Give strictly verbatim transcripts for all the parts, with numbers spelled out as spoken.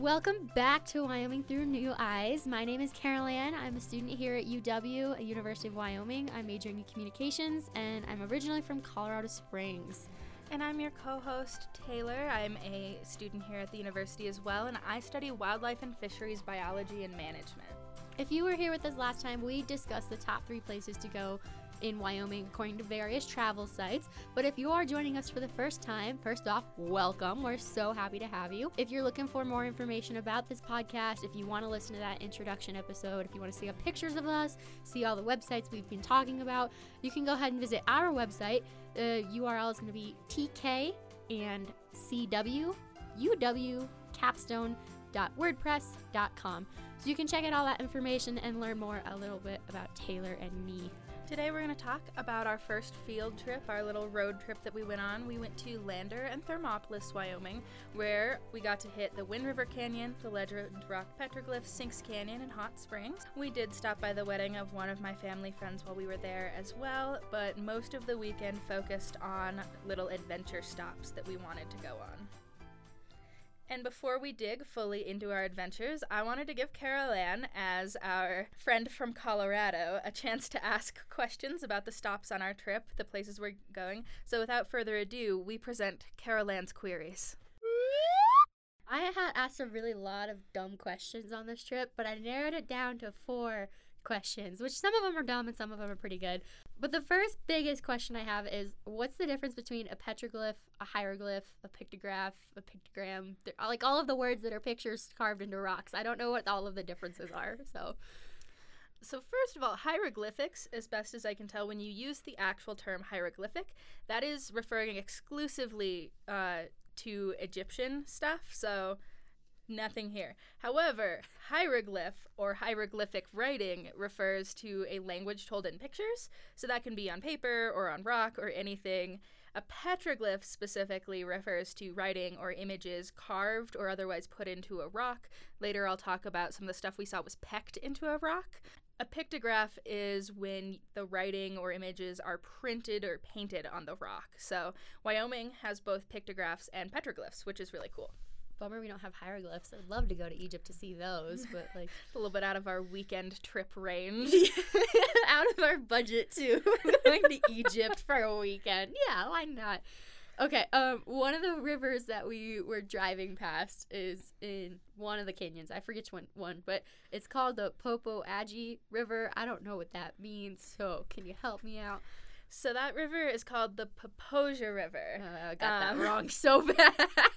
Welcome back to Wyoming Through New Eyes. My name is Carol Ann. I'm a student here at U W, University of Wyoming. I'm majoring in communications, and I'm originally from Colorado Springs. And I'm your co-host, Taylor. I'm a student here at the university as well, and I study wildlife and fisheries biology and management. If you were here with us last time, we discussed the top three places to go in Wyoming according to various travel sites. But if you are joining us for the first time, first off, welcome. We're so happy to have you. If you're looking for more information about this podcast, if you want to listen to that introduction episode, if you want to see pictures of us, see all the websites we've been talking about, you can go ahead and visit our website. The U R L is going to be T K and C W U W capstone dot wordpress dot com. So you can check out all that information and learn more a little bit about Taylor and me. Today we're going to talk about our first field trip, our little road trip that we went on. We went to Lander and Thermopolis, Wyoming, where we got to hit the Wind River Canyon, the Legend Rock Petroglyph, Sinks Canyon, and Hot Springs. We did stop by the wedding of one of my family friends while we were there as well, but most of the weekend focused on little adventure stops that we wanted to go on. And before we dig fully into our adventures, I wanted to give Carol Ann, as our friend from Colorado, a chance to ask questions about the stops on our trip, the places we're going. So without further ado, we present Carol Ann's queries. I had asked a really lot of dumb questions on this trip, but I narrowed it down to four questions, which some of them are dumb and some of them are pretty good. But the first biggest question I have is, what's the difference between a petroglyph, a hieroglyph, a pictograph, a pictogram? They're, like all of the words that are pictures carved into rocks. I don't know what all of the differences are. So So first of all, hieroglyphics, as best as I can tell, when you use the actual term hieroglyphic, that is referring exclusively uh, to Egyptian stuff. So nothing here. However, hieroglyph or hieroglyphic writing refers to a language told in pictures, so that can be on paper or on rock or anything. A petroglyph specifically refers to writing or images carved or otherwise put into a rock. Later I'll talk about some of the stuff we saw was pecked into a rock. A pictograph is when the writing or images are printed or painted on the rock. So Wyoming has both pictographs and petroglyphs, which is really cool. Bummer we don't have hieroglyphs. I'd love to go to Egypt to see those, but like a little bit out of our weekend trip range. Out of our budget too. Going to Egypt for a weekend. Yeah, why not? Okay, um, one of the rivers that we were driving past is in one of the canyons. I forget which one, one but it's called the Popo Agie River. I don't know what that means, so can you help me out? So that river is called the Poposia River. Uh, I got um, that wrong so bad.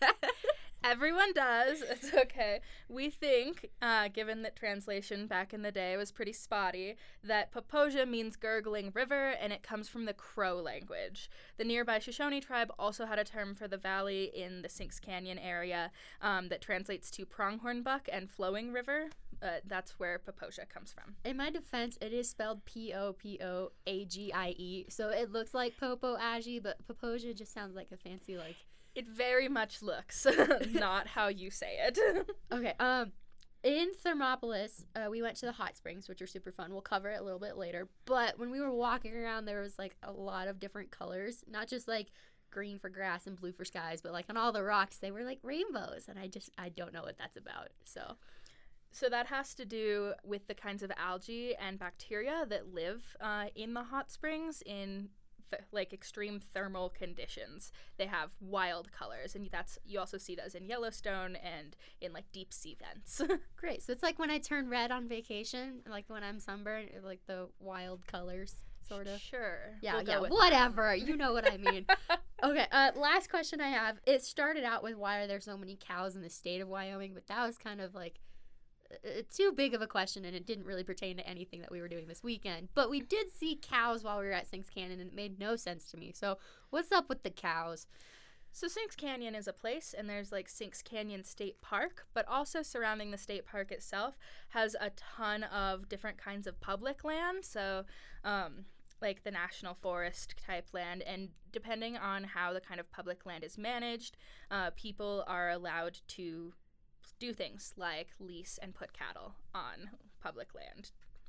Everyone does. It's okay. We think, uh, given that translation back in the day was pretty spotty, that Poposia means gurgling river, and it comes from the Crow language. The nearby Shoshone tribe also had a term for the valley in the Sinks Canyon area um, that translates to pronghorn buck and flowing river. Uh, that's where Poposia comes from. In my defense, it is spelled P O P O A G I E, so it looks like Popo Agie, but Poposia just sounds like a fancy, like... It very much looks not how you say it. Okay, um, in Thermopolis, uh, we went to the hot springs, which are super fun. We'll cover it a little bit later. But when we were walking around, there was, like, a lot of different colors. Not just, like, green for grass and blue for skies, but, like, on all the rocks, they were, like, rainbows. And I just, I don't know what that's about, so... So that has to do with the kinds of algae and bacteria that live uh, in the hot springs in... Th- like extreme thermal conditions. They have wild colors, and that's you also see those in Yellowstone and in like deep sea vents. Great. So it's like when I turn red on vacation, like when I'm sunburned, like the wild colors, sort of. Sure. Yeah, we'll yeah, whatever. That. You know what I mean. Okay, uh, last question I have. It started out with why are there so many cows in the state of Wyoming, but that was kind of like uh, too big of a question, and it didn't really pertain to anything that we were doing this weekend. But we did see cows while we were at Sinks Canyon, and it made no sense to me. So what's up with the cows? So Sinks Canyon is a place, and there's like Sinks Canyon State Park, but also surrounding the state park itself has a ton of different kinds of public land. So um, like the national forest type land, and depending on how the kind of public land is managed, uh, people are allowed to do things like lease and put cattle on public land.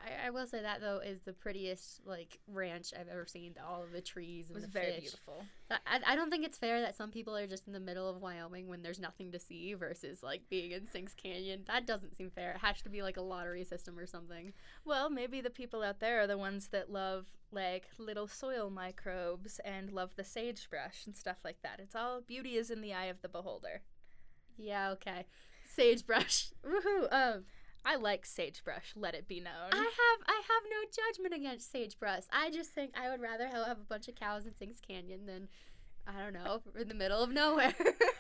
I, I will say that, though, is the prettiest, like, ranch I've ever seen. All of the trees and It was the very fish. beautiful. I, I don't think it's fair that some people are just in the middle of Wyoming when there's nothing to see versus, like, being in Sinks Canyon. That doesn't seem fair. It has to be, like, a lottery system or something. Well, maybe the people out there are the ones that love, like, little soil microbes and love the sagebrush and stuff like that. It's all, beauty is in the eye of the beholder. Yeah, okay. Sagebrush. Woohoo. Um, I like sagebrush, let it be known. I have I have no judgment against sagebrush. I just think I would rather have a bunch of cows in Sinks Canyon than, I don't know, in the middle of nowhere.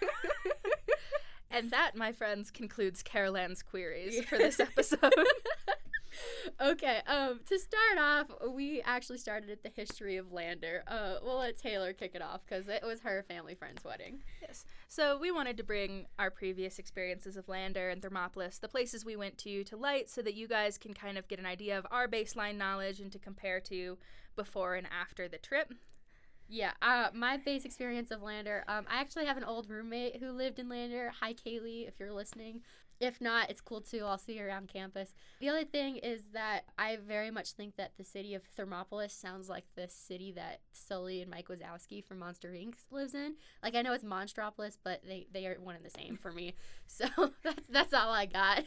And that, my friends, concludes Carol Ann's queries for this episode. Okay, um, to start off, we actually started at the history of Lander. Uh, we'll let Taylor kick it off because it was her family friend's wedding. Yes. So we wanted to bring our previous experiences of Lander and Thermopolis, the places we went to, to light so that you guys can kind of get an idea of our baseline knowledge and to compare to before and after the trip. Yeah, uh, my base experience of Lander, um, I actually have an old roommate who lived in Lander. Hi, Kaylee, if you're listening. If not, it's cool too. I'll see you around campus. The other thing is that I very much think that the city of Thermopolis sounds like the city that Sully and Mike Wazowski from Monster Incorporated lives in. Like, I know it's Monstropolis, but they, they are one and the same for me. So that's, that's all I got.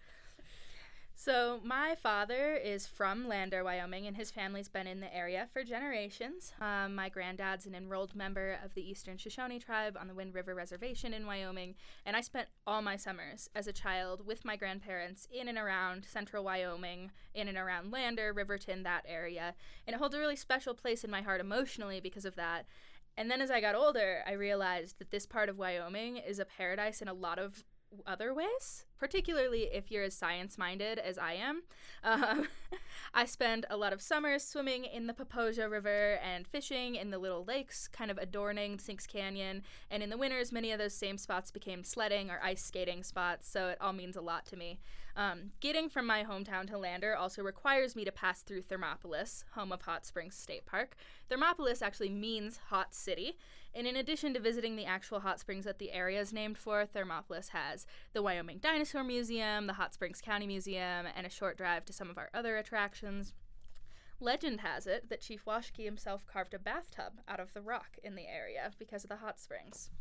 So my father is from Lander, Wyoming, and his family's been in the area for generations. Um, my granddad's an enrolled member of the Eastern Shoshone tribe on the Wind River Reservation in Wyoming, and I spent all my summers as a child with my grandparents in and around central Wyoming, in and around Lander, Riverton, that area, and it holds a really special place in my heart emotionally because of that. And then as I got older, I realized that this part of Wyoming is a paradise in a lot of other ways, particularly if you're as science-minded as I am. Um, I spend a lot of summers swimming in the Poposia River and fishing in the little lakes, kind of adorning Sinks Canyon, and in the winters, many of those same spots became sledding or ice skating spots, so it all means a lot to me. Um, getting from my hometown to Lander also requires me to pass through Thermopolis, home of Hot Springs State Park. Thermopolis actually means hot city, and in addition to visiting the actual hot springs that the area is named for, Thermopolis has the Wyoming Dinosaur Museum, the Hot Springs County Museum, and a short drive to some of our other attractions. Legend has it that Chief Washkey himself carved a bathtub out of the rock in the area because of the hot springs.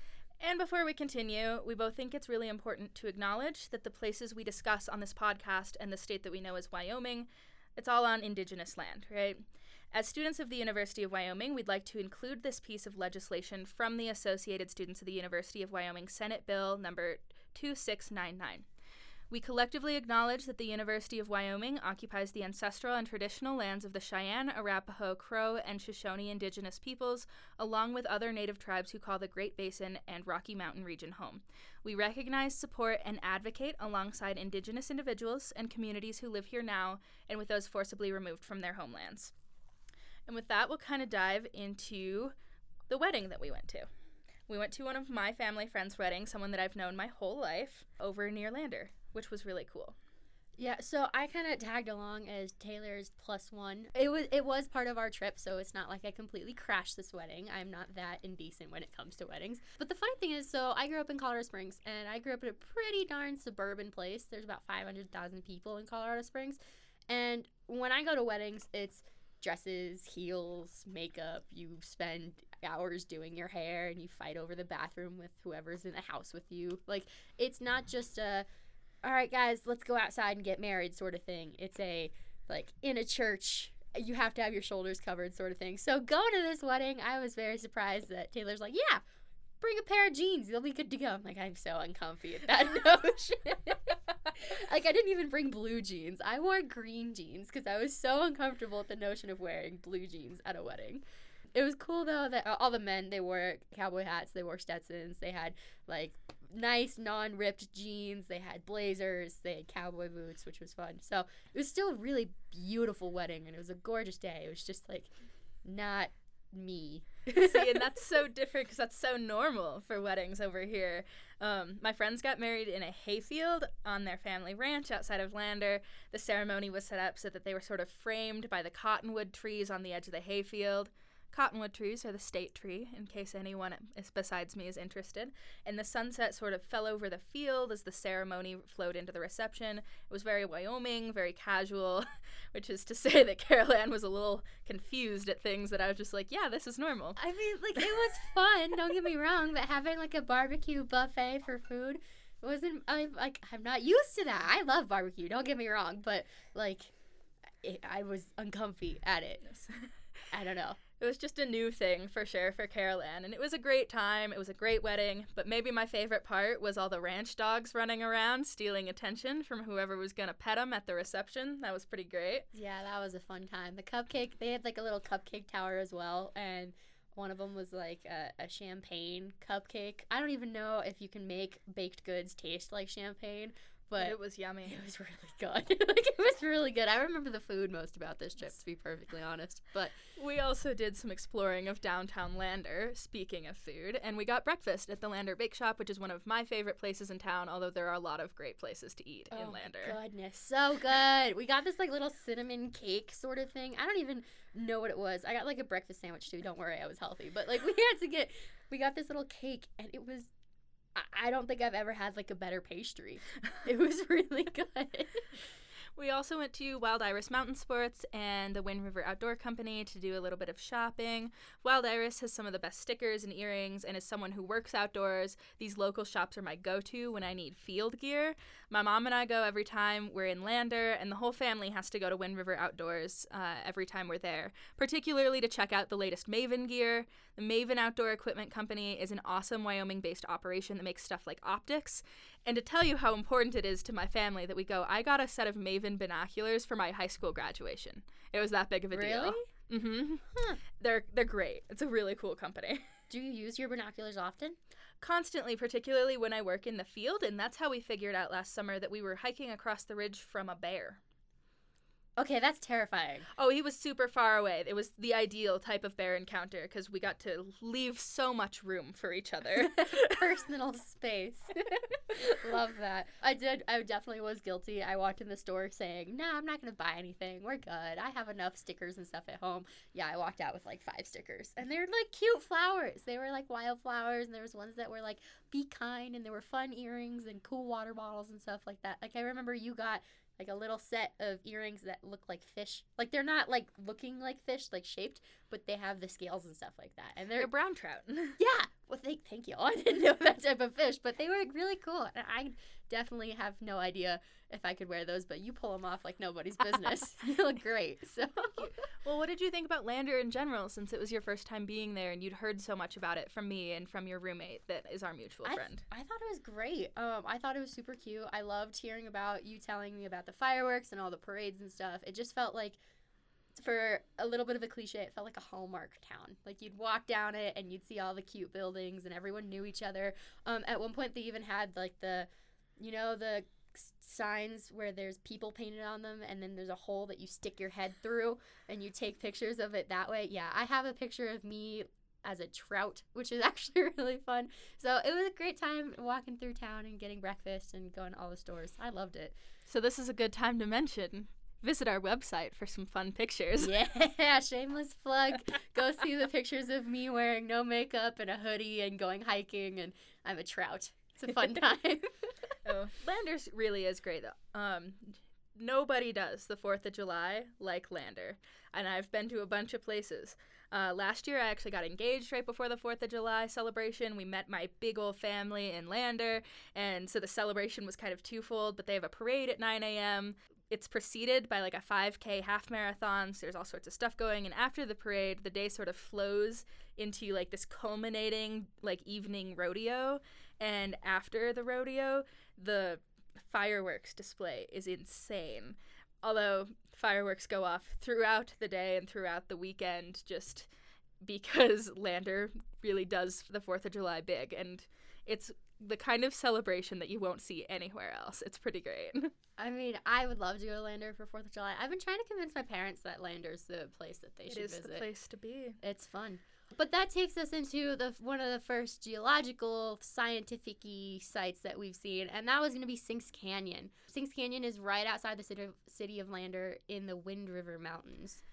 And before we continue, we both think it's really important to acknowledge that the places we discuss on this podcast and the state that we know as Wyoming, it's all on Indigenous land, right? As students of the University of Wyoming, we'd like to include this piece of legislation from the Associated Students of the University of Wyoming Senate Bill number two six nine nine. We collectively acknowledge that the University of Wyoming occupies the ancestral and traditional lands of the Cheyenne, Arapaho, Crow, and Shoshone indigenous peoples, along with other native tribes who call the Great Basin and Rocky Mountain region home. We recognize, support, and advocate alongside indigenous individuals and communities who live here now and with those forcibly removed from their homelands. And with that, we'll kind of dive into the wedding that we went to. We went to one of my family friends' weddings, someone that I've known my whole life, over near Lander, which was really cool. Yeah, so I kind of tagged along as Taylor's plus one. It was it was part of our trip, so it's not like I completely crashed this wedding. I'm not that indecent when it comes to weddings. But the funny thing is, so I grew up in Colorado Springs, and I grew up in a pretty darn suburban place. There's about five hundred thousand people in Colorado Springs. And when I go to weddings, it's dresses, heels, makeup. You spend hours doing your hair, and you fight over the bathroom with whoever's in the house with you. Like, it's not just a, all right, guys, let's go outside and get married sort of thing. It's a, like, in a church, you have to have your shoulders covered sort of thing. So going to this wedding, I was very surprised that Taylor's like, yeah, bring a pair of jeans. You'll be good to go. I'm like, I'm so uncomfy at that notion. Like, I didn't even bring blue jeans. I wore green jeans because I was so uncomfortable at the notion of wearing blue jeans at a wedding. It was cool, though, that all the men, they wore cowboy hats, they wore Stetsons, they had, like, nice non-ripped jeans, they had blazers, they had cowboy boots, which was fun. So it was still a really beautiful wedding, and it was a gorgeous day. It was just, like, not me. See, and that's so different because that's so normal for weddings over here. Um, my friends got married in a hayfield on their family ranch outside of Lander. The ceremony was set up so that they were sort of framed by the cottonwood trees on the edge of the hayfield. Cottonwood trees are the state tree, in case anyone is, besides me is interested. And the sunset sort of fell over the field as the ceremony flowed into the reception. It was very Wyoming, very casual, which is to say that Carol Ann was a little confused at things that I was just like, yeah, this is normal. I mean, like, it was fun, don't get me wrong, but having, like, a barbecue buffet for food wasn't, I'm, like, I'm not used to that. I love barbecue, don't get me wrong, but, like, it, I was uncomfy at it. I don't know. It was just a new thing for sure for Carol Ann, and it was a great time. It was a great wedding, but maybe my favorite part was all the ranch dogs running around, stealing attention from whoever was going to pet them at the reception. That was pretty great. Yeah, that was a fun time. The cupcake, they had like a little cupcake tower as well, and one of them was like a, a champagne cupcake. I don't even know if you can make baked goods taste like champagne, but it was yummy. It was really good. Like, it was really good. I remember the food most about this trip, to be perfectly honest. But we also did some exploring of downtown Lander, speaking of food, and we got breakfast at the Lander Bake Shop, which is one of my favorite places in town, although there are a lot of great places to eat oh in Lander. Goodness, so good. We got this like little cinnamon cake sort of thing. I don't even know what it was. I got like a breakfast sandwich too. Don't worry, I was healthy. But like we had to get, we got this little cake, and it was, I don't think I've ever had, like, a better pastry. It was really good. We also went to Wild Iris Mountain Sports and the Wind River Outdoor Company to do a little bit of shopping. Wild Iris has some of the best stickers and earrings, and as someone who works outdoors, these local shops are my go-to when I need field gear. My mom and I go every time we're in Lander, and the whole family has to go to Wind River Outdoors uh, every time we're there, particularly to check out the latest Maven gear. The Maven Outdoor Equipment Company is an awesome Wyoming-based operation that makes stuff like optics. And to tell you how important it is to my family that we go, I got a set of Maven binoculars for my high school graduation. It was that big of a really? deal. Mm-hmm. Huh. They're they're great. It's a really cool company. Do you use your binoculars often? Constantly, particularly when I work in the field, and that's how we figured out last summer that we were hiking across the ridge from a bear. Okay, that's terrifying. Oh, he was super far away. It was the ideal type of bear encounter because we got to leave so much room for each other. Personal space. Love that. I did. I definitely was guilty. I walked in the store saying, no, I'm not going to buy anything. We're good. I have enough stickers and stuff at home. Yeah, I walked out with like five stickers. And they're like cute flowers. They were like wildflowers. And there was ones that were like, be kind. And there were fun earrings and cool water bottles and stuff like that. Like I remember you got like a little set of earrings that look like fish. Like they're not like looking like fish, like shaped, but they have the scales and stuff like that. And they're, they're brown trout. Yeah. Well, thank thank you. I didn't know that type of fish, but they were really cool. And I definitely have no idea if I could wear those, but you pull them off like nobody's business. You look great. So, well, what did you think about Lander in general, since it was your first time being there and you'd heard so much about it from me and from your roommate that is our mutual I, friend? I thought it was great. Um, I thought it was super cute. I loved hearing about you telling me about the fireworks and all the parades and stuff. It just felt like, for a little bit of a cliche, it felt like a Hallmark town. Like you'd walk down it and you'd see all the cute buildings and everyone knew each other. Um, at one point they even had like the, you know, the signs where there's people painted on them and then there's a hole that you stick your head through and you take pictures of it that way. Yeah, I have a picture of me as a trout, which is actually really fun. So it was a great time walking through town and getting breakfast and going to all the stores. I loved it. So this is a good time to mention, visit our website for some fun pictures. Yeah, shameless plug. Go see the pictures of me wearing no makeup and a hoodie and going hiking, and I'm a trout. It's a fun time. Oh, Landers really is great, though. Um, nobody does the fourth of July like Lander, and I've been to a bunch of places. Uh, last year, I actually got engaged right before the fourth of July celebration. We met my big old family in Lander, and so the celebration was kind of twofold, but they have a parade at nine a.m., It's preceded by like a five K half marathon, so there's all sorts of stuff going, and after the parade, the day sort of flows into like this culminating like evening rodeo, and after the rodeo, the fireworks display is insane. Although fireworks go off throughout the day and throughout the weekend just because Lander really does the fourth of July big, and it's the kind of celebration that you won't see anywhere else. It's pretty great. I mean, I would love to go to Lander for fourth of July. I've been trying to convince my parents that Lander's the place that they it should is visit. the place to be. It's fun. But that takes us into the one of the first geological, scientific-y sites that we've seen, and that was going to be Sinks Canyon. Sinks Canyon is right outside the city of, city of Lander in the Wind River Mountains.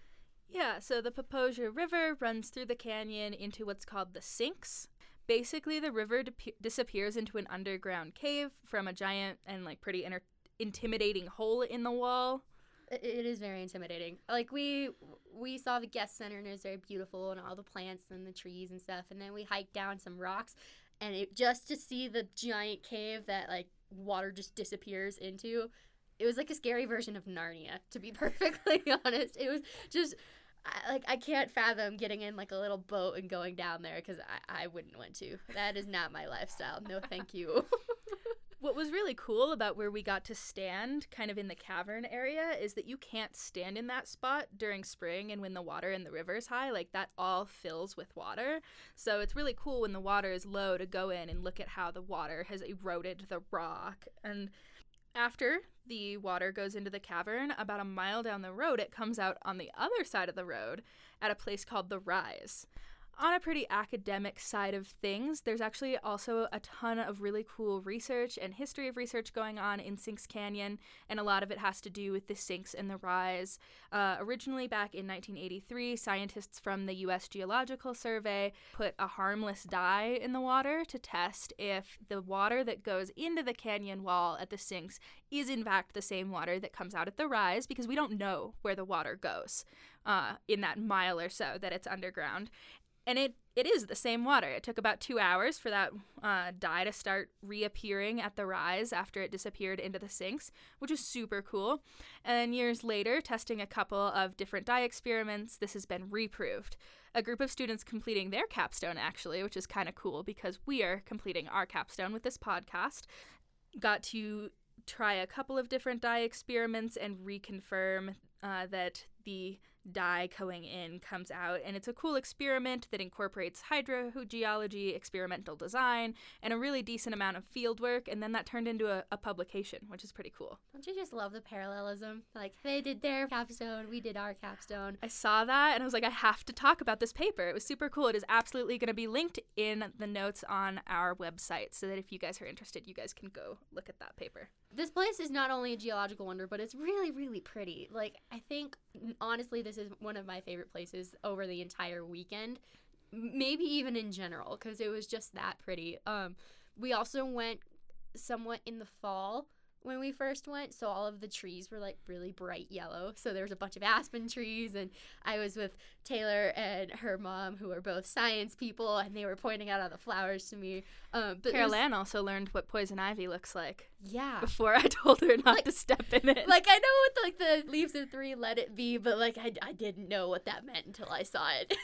Yeah, so the Poposia River runs through the canyon into what's called the Sinks. Basically, the river di- disappears into an underground cave from a giant and like pretty inter- intimidating hole in the wall. It is very intimidating. Like, we we saw the guest center, and it was very beautiful, and all the plants and the trees and stuff. And then we hiked down some rocks, and it, just to see the giant cave that, like, water just disappears into, it was like a scary version of Narnia, to be perfectly honest. It was just, I, like, I can't fathom getting in, like, a little boat and going down there, because I, I wouldn't want to. That is not my lifestyle. No, thank you. What was really cool about where we got to stand kind of in the cavern area is that you can't stand in that spot during spring and when the water in the river is high. Like, that all fills with water. So it's really cool when the water is low to go in and look at how the water has eroded the rock. And after the water goes into the cavern, about a mile down the road, it comes out on the other side of the road at a place called The Rise. On a pretty academic side of things, there's actually also a ton of really cool research and history of research going on in Sinks Canyon, and a lot of it has to do with the sinks and the rise. Uh, originally, back in nineteen eighty-three, scientists from the U S Geological Survey put a harmless dye in the water to test if the water that goes into the canyon wall at the sinks is in fact the same water that comes out at the rise, because we don't know where the water goes uh, in that mile or so that it's underground. And it, it is the same water. It took about two hours for that uh, dye to start reappearing at the rise after it disappeared into the sinks, which is super cool. And then years later, testing a couple of different dye experiments, this has been reproved. A group of students completing their capstone, actually, which is kind of cool because we are completing our capstone with this podcast, got to try a couple of different dye experiments and reconfirm uh, that the dye going in comes out, and it's a cool experiment that incorporates hydrogeology, experimental design, and a really decent amount of field work, and then that turned into a, a publication, which is pretty cool. Don't you just love the parallelism? Like, they did their capstone, we did our capstone. I saw that, and I was like, I have to talk about this paper. It was super cool. It is absolutely going to be linked in the notes on our website, so that if you guys are interested, you guys can go look at that paper. This place is not only a geological wonder, but it's really, really pretty. Like, I think, honestly, this is one of my favorite places over the entire weekend. Maybe even in general, because it was just that pretty. Um, we also went somewhat in the fall when we first went, so all of the trees were, like, really bright yellow. So there was a bunch of aspen trees, and I was with Taylor and her mom, who are both science people, and they were pointing out all the flowers to me. Um, but Carol Ann also learned what poison ivy looks like. Yeah. Before I told her not like, to step in it. Like, I know what, like, the leaves of three, let it be, but, like, I, I didn't know what that meant until I saw it.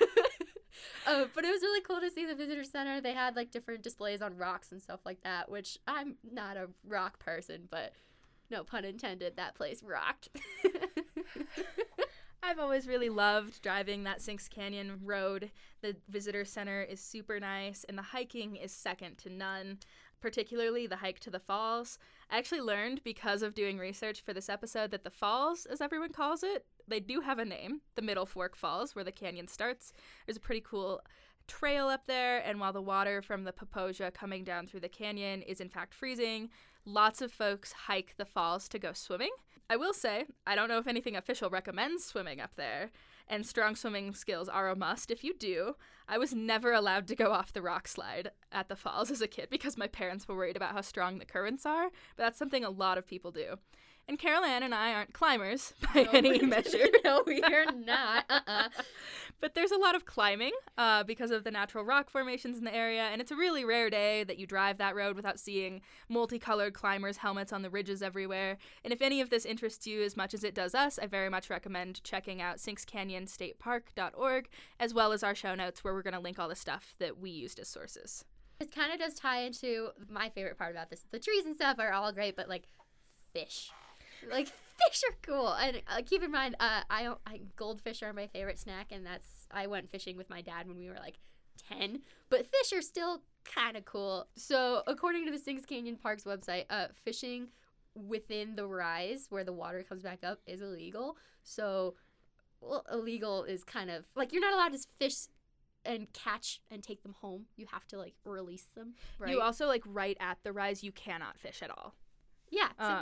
Uh, but it was really cool to see the visitor center. They had, like, different displays on rocks and stuff like that, which I'm not a rock person, but no pun intended, that place rocked. I've always really loved driving that Sinks Canyon road. The visitor center is super nice, and the hiking is second to none, particularly the hike to the falls. I actually learned, because of doing research for this episode, that the falls, as everyone calls it, they do have a name, the Middle Fork Falls, where the canyon starts. There's a pretty cool trail up there, and while the water from the Poposia coming down through the canyon is in fact freezing, lots of folks hike the falls to go swimming. I will say, I don't know if anything official recommends swimming up there, and strong swimming skills are a must if you do. I was never allowed to go off the rock slide at the falls as a kid because my parents were worried about how strong the currents are, but that's something a lot of people do. And Carol Ann and I aren't climbers by no, any measure. No, we are not. Uh-uh. But there's a lot of climbing uh, because of the natural rock formations in the area, and it's a really rare day that you drive that road without seeing multicolored climbers' helmets on the ridges everywhere. And if any of this interests you as much as it does us, I very much recommend checking out sinks canyon state park dot org, as well as our show notes, where we're going to link all the stuff that we used as sources. It kind of does tie into my favorite part about this. The trees and stuff are all great, but, like, fish. Like, fish are cool. And uh, keep in mind, uh, I, I goldfish are my favorite snack, and that's, I went fishing with my dad when we were, like, ten. But fish are still kind of cool. So, according to the Sinks Canyon Park's website, uh, fishing within the rise, where the water comes back up, is illegal. So, well, illegal is kind of, like, you're not allowed to fish and catch and take them home. You have to, like, release them, right? You also, like, right at the rise, you cannot fish at all. Yeah. So um...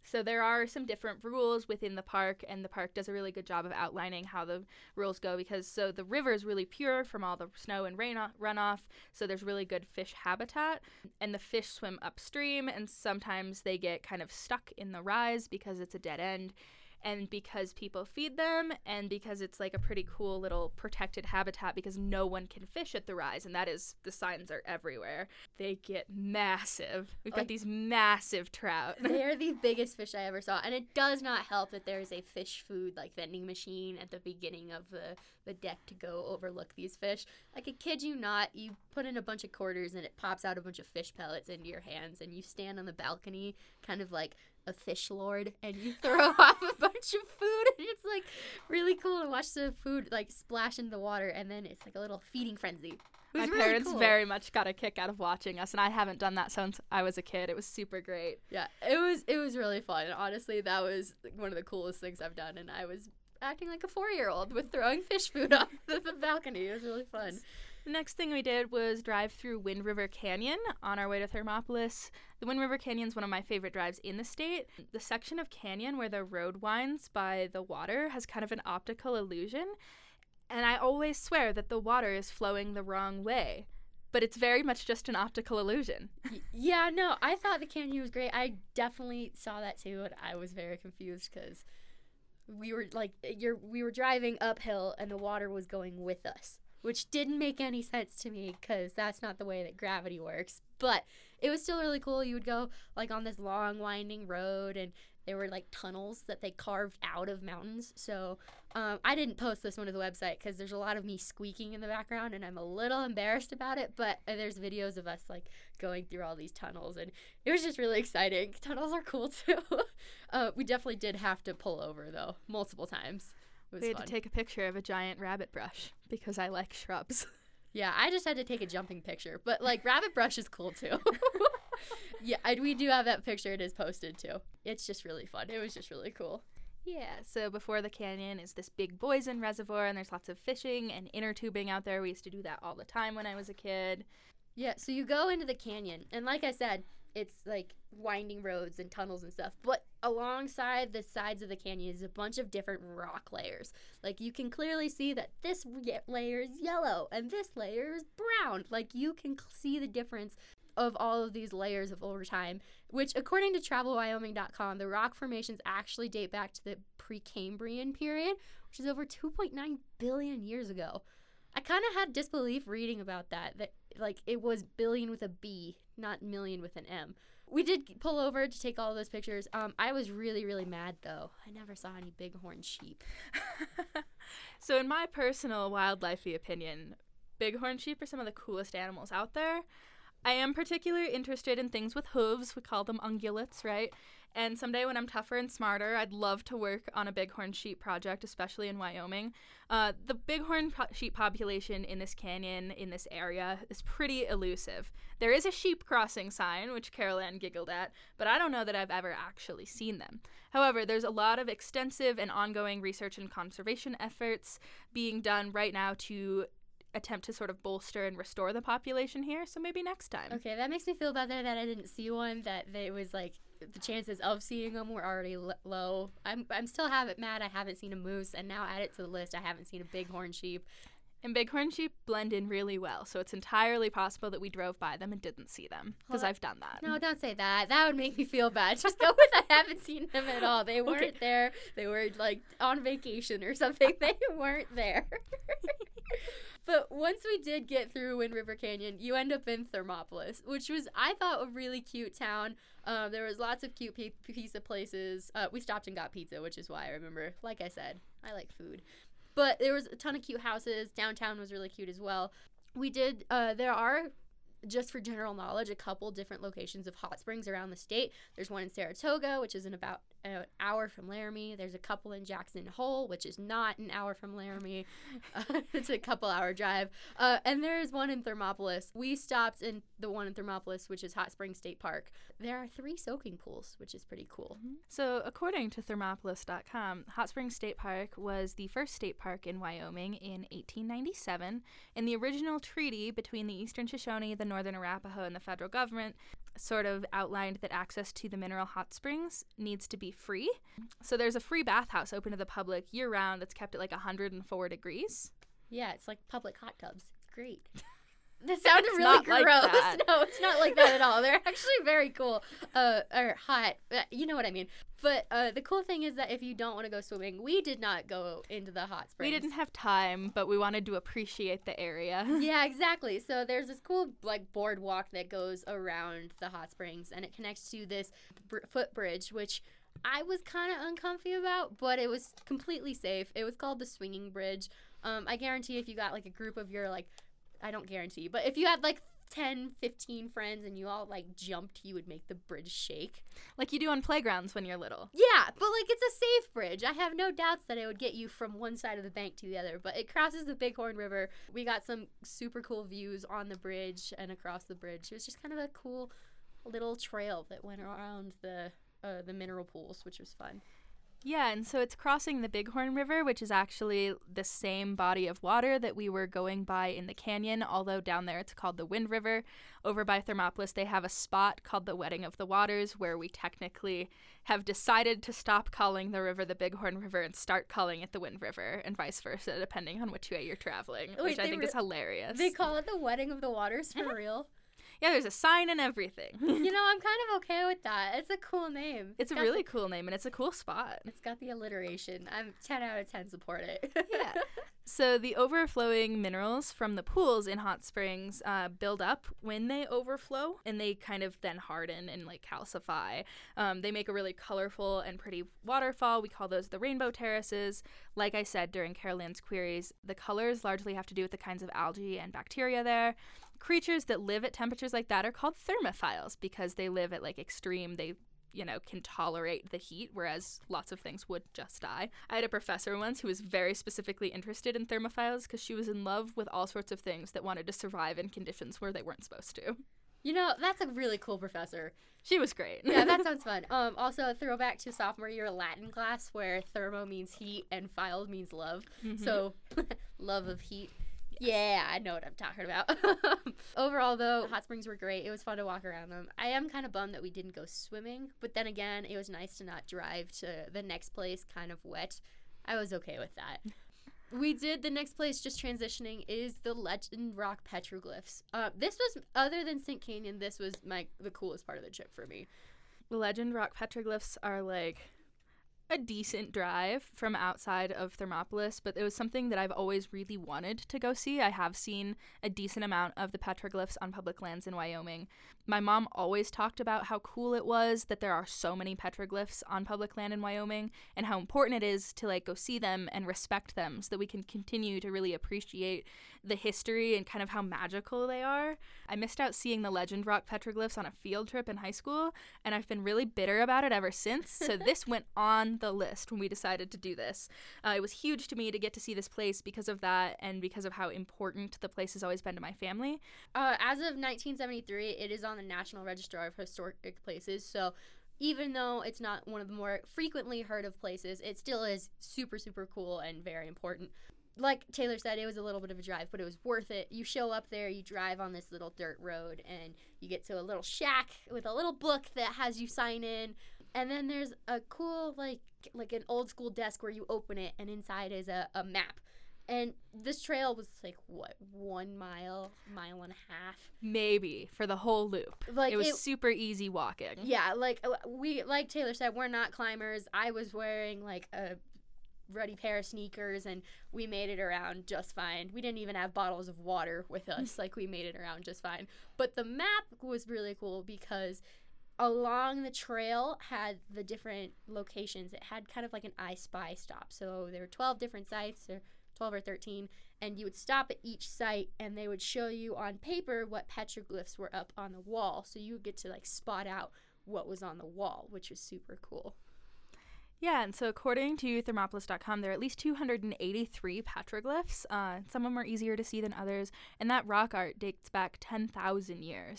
So there are some different rules within the park, and the park does a really good job of outlining how the rules go, because so the river is really pure from all the snow and rain o- runoff, so there's really good fish habitat, and the fish swim upstream, and sometimes they get kind of stuck in the rise because it's a dead end. And because people feed them, and because it's like a pretty cool little protected habitat, because no one can fish at the rise, and that is, the signs are everywhere. They get massive. We've Like, got these massive trout. They're the biggest fish I ever saw, and it does not help that there is a fish food like vending machine at the beginning of the, the deck to go overlook these fish. Like, I kid you not, you put in a bunch of quarters and it pops out a bunch of fish pellets into your hands, and you stand on the balcony kind of like a fish lord, and you throw off a bunch of food, and it's like really cool to watch the food like splash into the water, and then it's like a little feeding frenzy. It was My really parents cool. very much got a kick out of watching us, and I haven't done that since I was a kid. It was super great. Yeah, it was it was really fun. Honestly, that was like, one of the coolest things I've done, and I was acting like a four-year-old with throwing fish food off the, the balcony. It was really fun. The next thing we did was drive through Wind River Canyon on our way to Thermopolis. The Wind River Canyon is one of my favorite drives in the state. The section of canyon where the road winds by the water has kind of an optical illusion, and I always swear that the water is flowing the wrong way, but it's very much just an optical illusion. Y- yeah, no, I thought the canyon was great. I definitely saw that too, and I was very confused because we were like, you're we were driving uphill, and the water was going with us, which didn't make any sense to me because that's not the way that gravity works. But it was still really cool. You would go like on this long winding road, and there were like tunnels that they carved out of mountains. So um, I didn't post this one to the website because there's a lot of me squeaking in the background, and I'm a little embarrassed about it. But uh, there's videos of us like going through all these tunnels, and it was just really exciting. Tunnels are cool too. uh, we definitely did have to pull over though multiple times. It was We had fun. to take a picture of a giant rabbit brush because I like shrubs. Yeah, I just had to take a jumping picture, but like rabbit brush is cool too. Yeah, I, we do have that picture. It is posted too. It's just really fun. It was just really cool. Yeah, so before the canyon is this big Boysen Reservoir, and there's lots of fishing and inner tubing out there. We used to do that all the time when I was a kid. Yeah, so you go into the canyon, and like I said, it's like winding roads and tunnels and stuff, but alongside the sides of the canyon is a bunch of different rock layers. Like, you can clearly see that this ye- layer is yellow and this layer is brown. Like, you can c- see the difference of all of these layers of over time, which according to travel wyoming dot com, the rock formations actually date back to the Precambrian period, which is over two point nine billion years ago. I kind of had disbelief reading about that, that like it was billion with a B, not million with an M. We did pull over to take all those pictures. Um, I was really, really mad though. I never saw any bighorn sheep. So in my personal wildlifey opinion, bighorn sheep are some of the coolest animals out there. I am particularly interested in things with hooves. We call them ungulates, right? And someday when I'm tougher and smarter, I'd love to work on a bighorn sheep project, especially in Wyoming. Uh, the bighorn po- sheep population in this canyon, in this area, is pretty elusive. There is a sheep crossing sign, which Carol Ann giggled at, but I don't know that I've ever actually seen them. However, there's a lot of extensive and ongoing research and conservation efforts being done right now to attempt to sort of bolster and restore the population here, so maybe next time. Okay, that makes me feel better that I didn't see one, that it was like the chances of seeing them were already l- low. I'm I'm still have it mad I haven't seen a moose, and now add it to the list, I haven't seen a bighorn sheep. And bighorn sheep blend in really well, so it's entirely possible that we drove by them and didn't see them, because Well, I've done that. No, don't say that. That would make me feel bad. Just go with I haven't seen them at all. They weren't Okay. there. They were like on vacation or something. They weren't there. But once we did get through Wind River Canyon, you end up in Thermopolis, which was, I thought, a really cute town. Um, there was lots of cute p- pizza places. Uh, we stopped and got pizza, which is why I remember. Like I said, I like food. But there was a ton of cute houses. Downtown was really cute as well. We did, uh, there are, just for general knowledge, a couple different locations of hot springs around the state. There's one in Saratoga, which is in about an hour from Laramie. There's a couple in Jackson Hole, which is not an hour from Laramie. Uh, it's a couple hour drive. Uh, and there is one in Thermopolis. We stopped in the one in Thermopolis, which is Hot Springs State Park. There are three soaking pools, which is pretty cool. So, according to thermopolis dot com, Hot Springs State Park was the first state park in Wyoming in eighteen ninety-seven, and the original treaty between the Eastern Shoshone, the Northern Arapaho, and the federal government sort of outlined that access to the mineral hot springs needs to be free. So there's a free bathhouse open to the public year-round that's kept at like one hundred four degrees. Yeah, it's like public hot tubs. It's great. This sounded It's really not gross. like that. No, it's not like that at all. They're actually very cool. Uh, or hot. Uh, You know what I mean. But uh, the cool thing is that if you don't want to go swimming, we did not go into the hot springs. We didn't have time, but we wanted to appreciate the area. Yeah, exactly. So there's this cool like boardwalk that goes around the hot springs, and it connects to this br- footbridge, which I was kind of uncomfy about, but it was completely safe. It was called the Swinging Bridge. Um, I guarantee if you got like a group of your like, I don't guarantee, but if you had like ten, fifteen friends and you all like jumped, you would make the bridge shake. Like you do on playgrounds when you're little. Yeah, but like it's a safe bridge. I have no doubts that it would get you from one side of the bank to the other, but it crosses the Bighorn River. We got some super cool views on the bridge and across the bridge. It was just kind of a cool little trail that went around the uh, the mineral pools, which was fun. Yeah, and so it's crossing the Bighorn River, which is actually the same body of water that we were going by in the canyon, although down there it's called the Wind River. Over by Thermopolis, they have a spot called the Wedding of the Waters, where we technically have decided to stop calling the river the Bighorn River and start calling it the Wind River, and vice versa, depending on which way you're traveling, Wait, which I they think re- is hilarious. They call it the Wedding of the Waters for real? Yeah, there's a sign and everything. You know, I'm kind of okay with that. It's a cool name. It's a got really the- cool name, and it's a cool spot. It's got the alliteration. I'm ten out of ten support it. Yeah. So the overflowing minerals from the pools in hot springs uh, build up when they overflow, and they kind of then harden and like calcify. Um, they make a really colorful and pretty waterfall. We call those the rainbow terraces. Like I said during Carol Ann's queries, the colors largely have to do with the kinds of algae and bacteria there. Creatures that live at temperatures like that are called thermophiles because they live at like extreme, they you know, can tolerate the heat, whereas lots of things would just die. I had a professor once who was very specifically interested in thermophiles because she was in love with all sorts of things that wanted to survive in conditions where they weren't supposed to. You know, that's a really cool professor. She was great. Yeah, that sounds fun. Um, also, a throwback to sophomore year Latin class where thermo means heat and phile means love. Mm-hmm. So, love of heat. Yeah, I know what I'm talking about. Overall, though, hot springs were great. It was fun to walk around them. I am kind of bummed that we didn't go swimming, but then again, it was nice to not drive to the next place kind of wet. I was okay with that. We did the next place, just transitioning, is the Legend Rock petroglyphs. Uh, this was, other than Saint Canyon, this was my the coolest part of the trip for me. The Legend Rock petroglyphs are like a decent drive from outside of Thermopolis, but it was something that I've always really wanted to go see. I have seen a decent amount of the petroglyphs on public lands in Wyoming. My mom always talked about how cool it was that there are so many petroglyphs on public land in Wyoming and how important it is to like go see them and respect them so that we can continue to really appreciate the history and kind of how magical they are. I missed out seeing the Legend Rock petroglyphs on a field trip in high school, and I've been really bitter about it ever since, so this went on the list when we decided to do this. Uh, it was huge to me to get to see this place because of that and because of how important the place has always been to my family. Uh, as of nineteen seventy-three, it is on the National Register of Historic Places, so even though it's not one of the more frequently heard of places, it still is super, super cool and very important. Like Taylor said, it was a little bit of a drive, but it was worth it. You show up there, you drive on this little dirt road, and you get to a little shack with a little book that has you sign in. And then there's a cool, like, like an old school desk where you open it, and inside is a, a map. And this trail was like, what, one mile, mile and a half? Maybe, for the whole loop. Like it was it, super easy walking. Yeah, like, we, like Taylor said, we're not climbers. I was wearing, like, a ruddy pair of sneakers, and we made it around just fine. We didn't even have bottles of water with us. Like, we made it around just fine. But the map was really cool because along the trail had the different locations. It had kind of like an I Spy stop. So there were twelve different sites, or twelve or thirteen, and you would stop at each site, and they would show you on paper what petroglyphs were up on the wall. So you would get to, like, spot out what was on the wall, which was super cool. Yeah, and so according to Thermopolis dot com, there are at least two hundred eighty-three petroglyphs. Uh, some of them are easier to see than others, and that rock art dates back ten thousand years.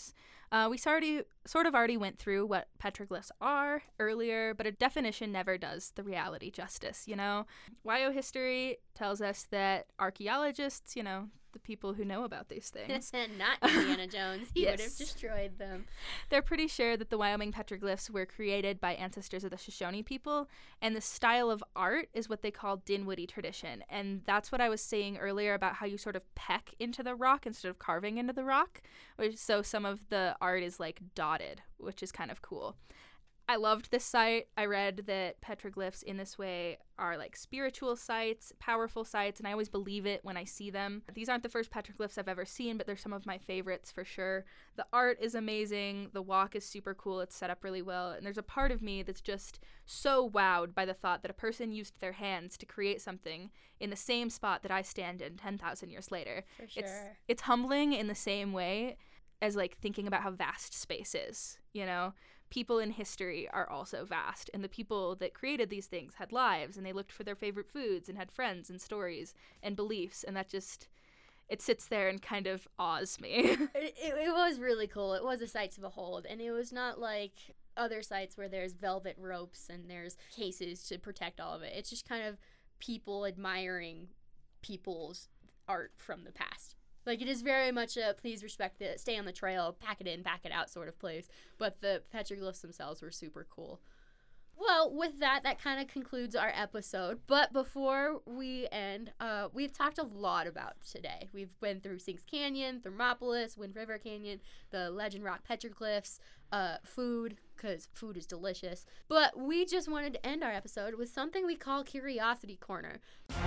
Uh, we already, sort of already went through what petroglyphs are earlier, but a definition never does the reality justice, you know? Y O history tells us that archaeologists, you know, the people who know about these things. Not Indiana Jones. He Yes. would have destroyed them. They're pretty sure that the Wyoming petroglyphs were created by ancestors of the Shoshone people, and the style of art is what they call Dinwiddie tradition. And that's what I was saying earlier about how you sort of peck into the rock instead of carving into the rock. Which, so some of the art is like dotted, which is kind of cool. I loved this site. I read that petroglyphs in this way are like spiritual sites, powerful sites, and I always believe it when I see them. These aren't the first petroglyphs I've ever seen, but they're some of my favorites for sure. The art is amazing. The walk is super cool. It's set up really well. And there's a part of me that's just so wowed by the thought that a person used their hands to create something in the same spot that I stand in ten thousand years later. For sure. It's, it's humbling in the same way as like thinking about how vast space is, you know? People in history are also vast, and the people that created these things had lives, and they looked for their favorite foods and had friends and stories and beliefs, and that just, it sits there and kind of awes me. It, it, it was really cool. It was a sight to behold, and it was not like other sites where there's velvet ropes and there's cases to protect all of it. It's just kind of people admiring people's art from the past. Like, it is very much a please respect it, stay on the trail, pack it in, pack it out sort of place. But the petroglyphs themselves were super cool. Well, with that, that kind of concludes our episode. But before we end, uh, we've talked a lot about today. We've been through Sinks Canyon, Thermopolis, Wind River Canyon, the Legend Rock petroglyphs, uh, food, because food is delicious. But we just wanted to end our episode with something we call Curiosity Corner.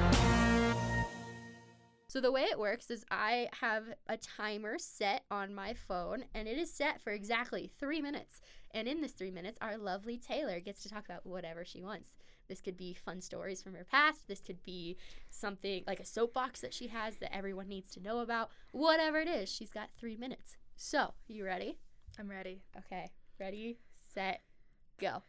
So the way it works is I have a timer set on my phone, and it is set for exactly three minutes. And in this three minutes, our lovely Taylor gets to talk about whatever she wants. This could be fun stories from her past. This could be something like a soapbox that she has that everyone needs to know about. Whatever it is, she's got three minutes. So, you ready? I'm ready. Okay. Ready, set, go.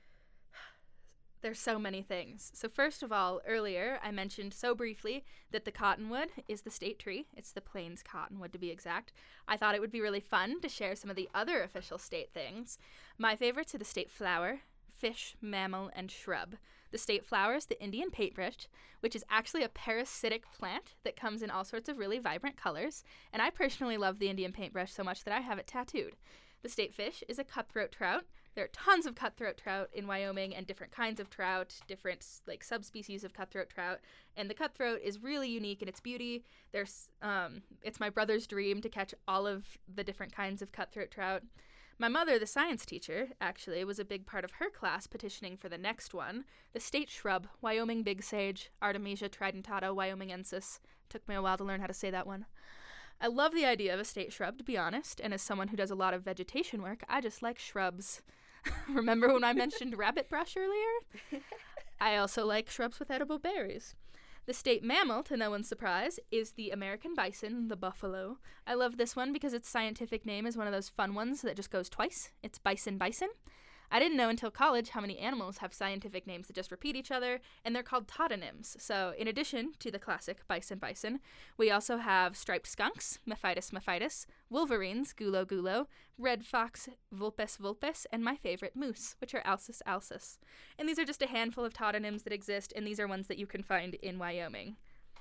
There's so many things. So first of all, earlier I mentioned so briefly that the cottonwood is the state tree. It's the Plains cottonwood to be exact. I thought it would be really fun to share some of the other official state things. My favorites are the state flower, fish, mammal, and shrub. The state flower is the Indian paintbrush, which is actually a parasitic plant that comes in all sorts of really vibrant colors, and I personally love the Indian paintbrush so much that I have it tattooed. The state fish is a cutthroat trout. There are tons of cutthroat trout in Wyoming and different kinds of trout, different like subspecies of cutthroat trout. And the cutthroat is really unique in its beauty. There's, um, it's my brother's dream to catch all of the different kinds of cutthroat trout. My mother, the science teacher, actually was a big part of her class petitioning for the next one. The state shrub, Wyoming big sage, Artemisia tridentata wyomingensis. Took me a while to learn how to say that one. I love the idea of a state shrub, to be honest, and as someone who does a lot of vegetation work, I just like shrubs. Remember when I mentioned rabbit brush earlier? I also like shrubs with edible berries. The state mammal, to no one's surprise, is the American bison, the buffalo. I love this one because its scientific name is one of those fun ones that just goes twice. It's bison bison. I didn't know until college how many animals have scientific names that just repeat each other, and they're called tautonyms. So in addition to the classic bison bison, we also have striped skunks, Mephitis mephitis, wolverines, gulo gulo, red fox, vulpes vulpes, and my favorite, moose, which are Alcis alcis. And these are just a handful of tautonyms that exist, and these are ones that you can find in Wyoming.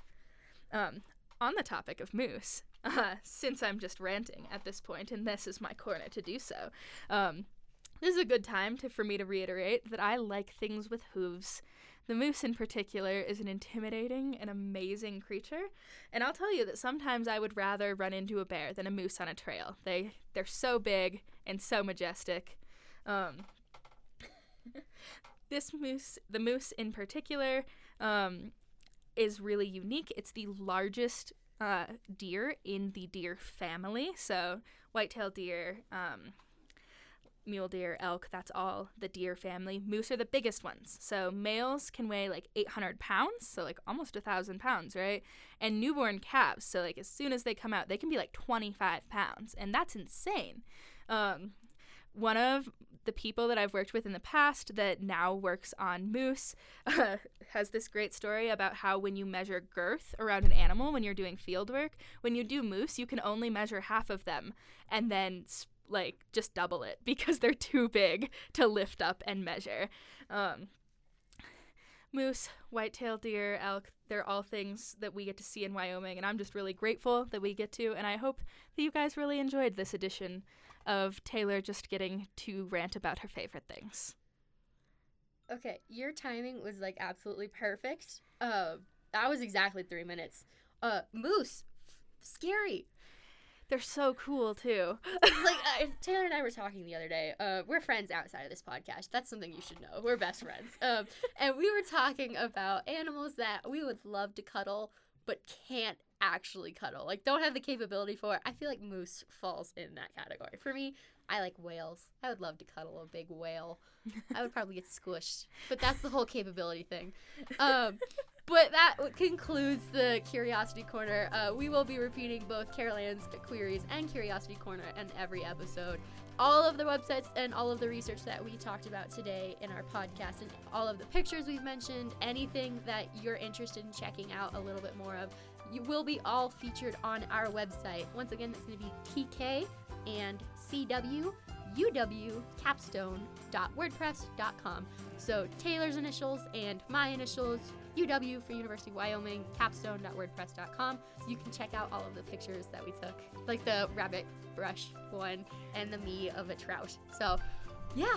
Um, on the topic of moose, uh, since I'm just ranting at this point, and this is my corner to do so, um, this is a good time to, for me to reiterate that I like things with hooves. The moose in particular is an intimidating and amazing creature, and I'll tell you that sometimes I would rather run into a bear than a moose on a trail. They, they're so big and so majestic. Um, this moose, the moose in particular, um, is really unique. It's the largest uh, deer in the deer family, so white-tailed deer, um... mule deer, elk, that's all the deer family. Moose are the biggest ones. So males can weigh like eight hundred pounds, so like almost one thousand pounds, right? And newborn calves, so like as soon as they come out, they can be like twenty-five pounds, and that's insane. Um, one of the people that I've worked with in the past that now works on moose uh, has this great story about how when you measure girth around an animal when you're doing field work, when you do moose, you can only measure half of them and then sp- like just double it because they're too big to lift up and measure. Um, moose, white-tailed deer, elk, they're all things that we get to see in Wyoming, and I'm just really grateful that we get to, and I hope that you guys really enjoyed this edition of Taylor just getting to rant about her favorite things. Okay, your timing was, like, absolutely perfect. Uh, that was exactly three minutes. Uh, moose, scary. They're so cool, too. Like, uh, Taylor and I were talking the other day. Uh, we're friends outside of this podcast. That's something you should know. We're best friends. Um, and we were talking about animals that we would love to cuddle, but can't actually cuddle. Like, don't have the capability for it. I feel like moose falls in that category. For me, I like whales. I would love to cuddle a big whale. I would probably get squished. But that's the whole capability thing. Um... But that concludes the Curiosity Corner. Uh, we will be repeating both Carol Ann's queries and Curiosity Corner in every episode. All of the websites and all of the research that we talked about today in our podcast and all of the pictures we've mentioned, anything that you're interested in checking out a little bit more of, you will be all featured on our website. Once again, that's going to be T K and C W U W capstone dot wordpress dot com. So Taylor's initials and my initials, U W for University of Wyoming, capstone dot wordpress dot com. So you can check out all of the pictures that we took, like the rabbit brush one and the me of a trout. So, yeah.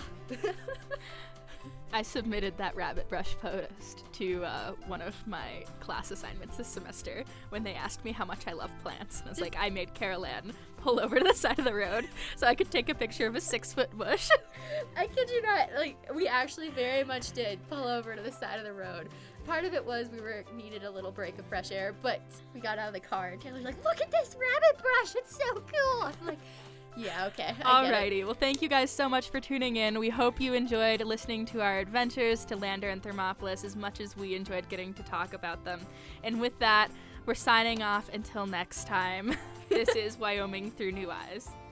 I submitted that rabbit brush post to uh, one of my class assignments this semester when they asked me how much I love plants. And I was like, I made Carol Ann pull over to the side of the road so I could take a picture of a six-foot bush. I kid you not. Like, we actually very much did pull over to the side of the road. Part of it was we were needed a little break of fresh air, but we got out of the car and Taylor's like, look at this rabbit brush. It's so cool. I'm like, yeah, okay. Alrighty. Well, thank you guys so much for tuning in. We hope you enjoyed listening to our adventures to Lander and Thermopolis as much as we enjoyed getting to talk about them. And with that, we're signing off until next time. This is Wyoming Through New Eyes.